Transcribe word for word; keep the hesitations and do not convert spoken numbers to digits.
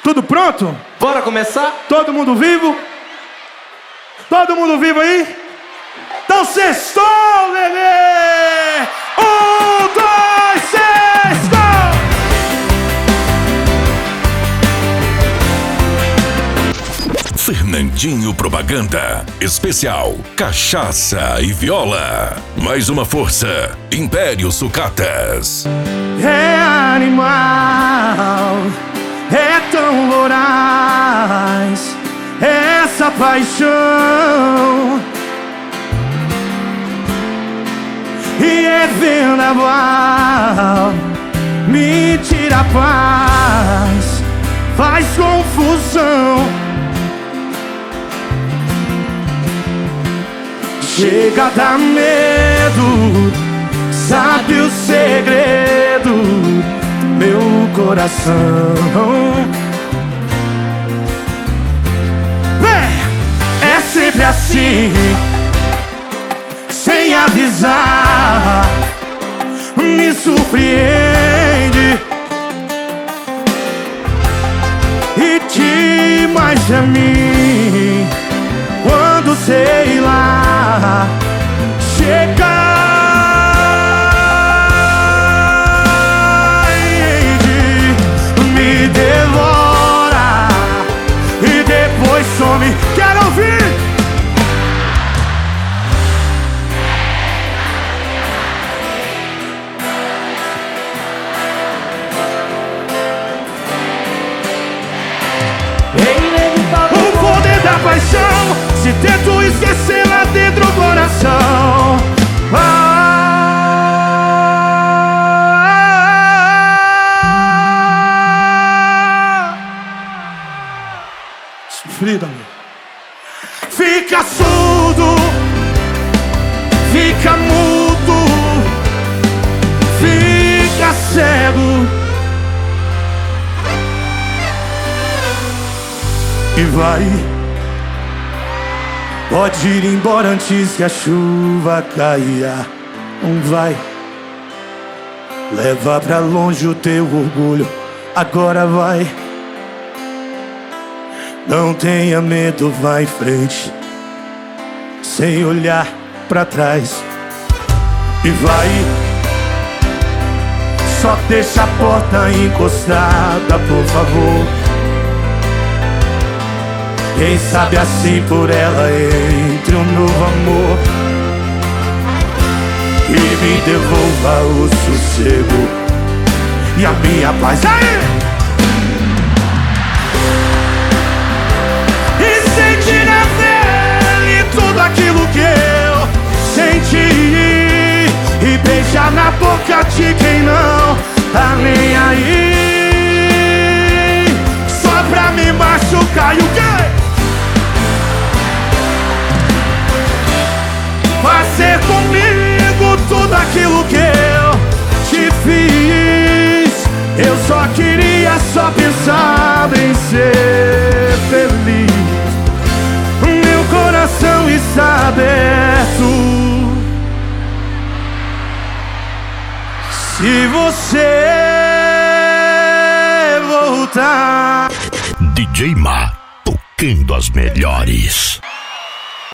Tudo pronto? Bora começar? Todo mundo vivo? Todo mundo vivo aí? Então sextou, bebê! Um, dois, seis, go! Fernandinho Propaganda. Especial Cachaça e Viola. Mais uma força. Império Sucatas. É animal, é tão voraz essa paixão, e é vendaval, me tira a paz, faz confusão. Chega a dar medo, sabe o segredo do meu coração. É, é sempre assim, sem avisar, me surpreende e te mais a mim. Quando sei lá, chega e me devora e depois some. Quero ouvir! O poder da paixão, se tento esquecer lá dentro do coração. Ah, sofrido, amor. Fica surdo, fica mudo, fica cego e vai. Pode ir embora antes que a chuva caia. Não vai. Leva pra longe o teu orgulho. Agora vai. Não tenha medo, vai em frente, sem olhar pra trás. E vai. Só deixa a porta encostada, por favor. Quem sabe assim por ela entre um novo amor e me devolva o sossego e a minha paz. Aí! E sentir na pele tudo aquilo que eu senti, e beijar na boca de quem não tá nem aí, só pra me machucar. E o quê? Fazer comigo tudo aquilo que eu te fiz. Eu só queria, só pensar em ser feliz. Meu coração está aberto. Se você voltar. D J Ma, tocando as melhores.